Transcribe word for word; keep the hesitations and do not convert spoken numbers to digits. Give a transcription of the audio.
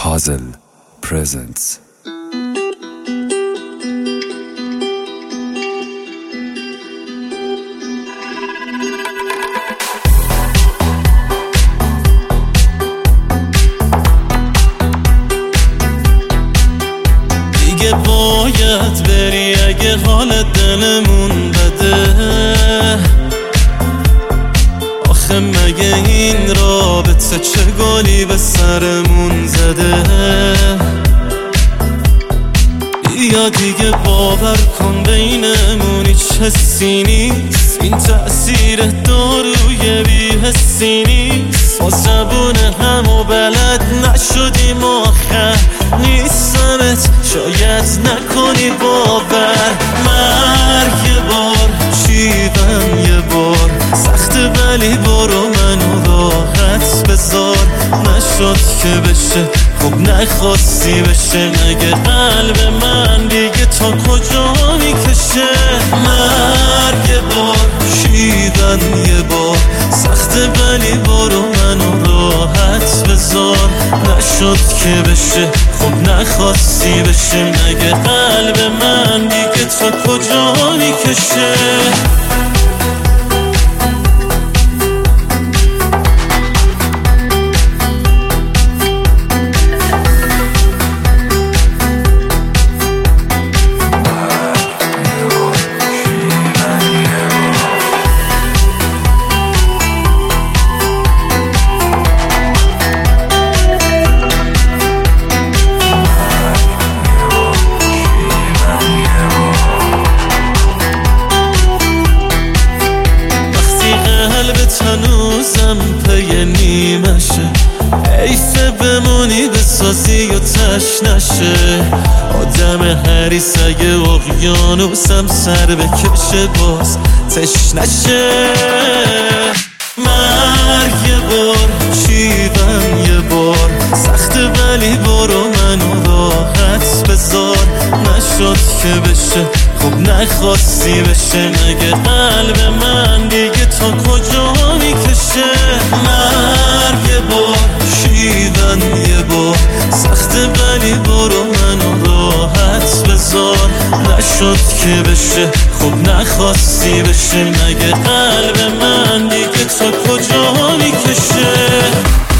Puzzle presents. دیگه باید بری اگه حال دلمون بده. آخه مگه این رابطه چه گلی به سرمون زده؟ یا دیگه باور کن بینمون هیچ حسی نیست، این تأثیر داروی بی حسی نیست. ما زبون همو بلد نشدیم آخر نیستمت شاید نکنی باور. مرگ یه بار شیون یه بار سخته ولی برو منو راحت بذار. نشد که بشه خب نخواستی بشه، مگه قلب من دیگه تا کجا میکشه؟ مرگ یه بار شیون یه بار سخته ولی برو منو راحت بذار. نشد که بشه خب نخواستی بشه، مگه قلب من دیگه تا کجا میکشه؟ هنوزم پی نیمشه، حیفه بمونی بسازی و تش نشه. آدم حریص اگه اقیانوسم سر بکشه باز تش نشه. مرگ یه بار شیون یه بار سخته ولی برو منو راحت بذار. نشد که بشه خب نخواستی بشه، مگه قلب من دیگه تا کجا میکشه؟ مرگ یه بار شیون یه بار سخته ولی برو منو راحت بذار. نشد که بشه خب نخواستی بشه، مگه قلب من دیگه تا کجا میکشه؟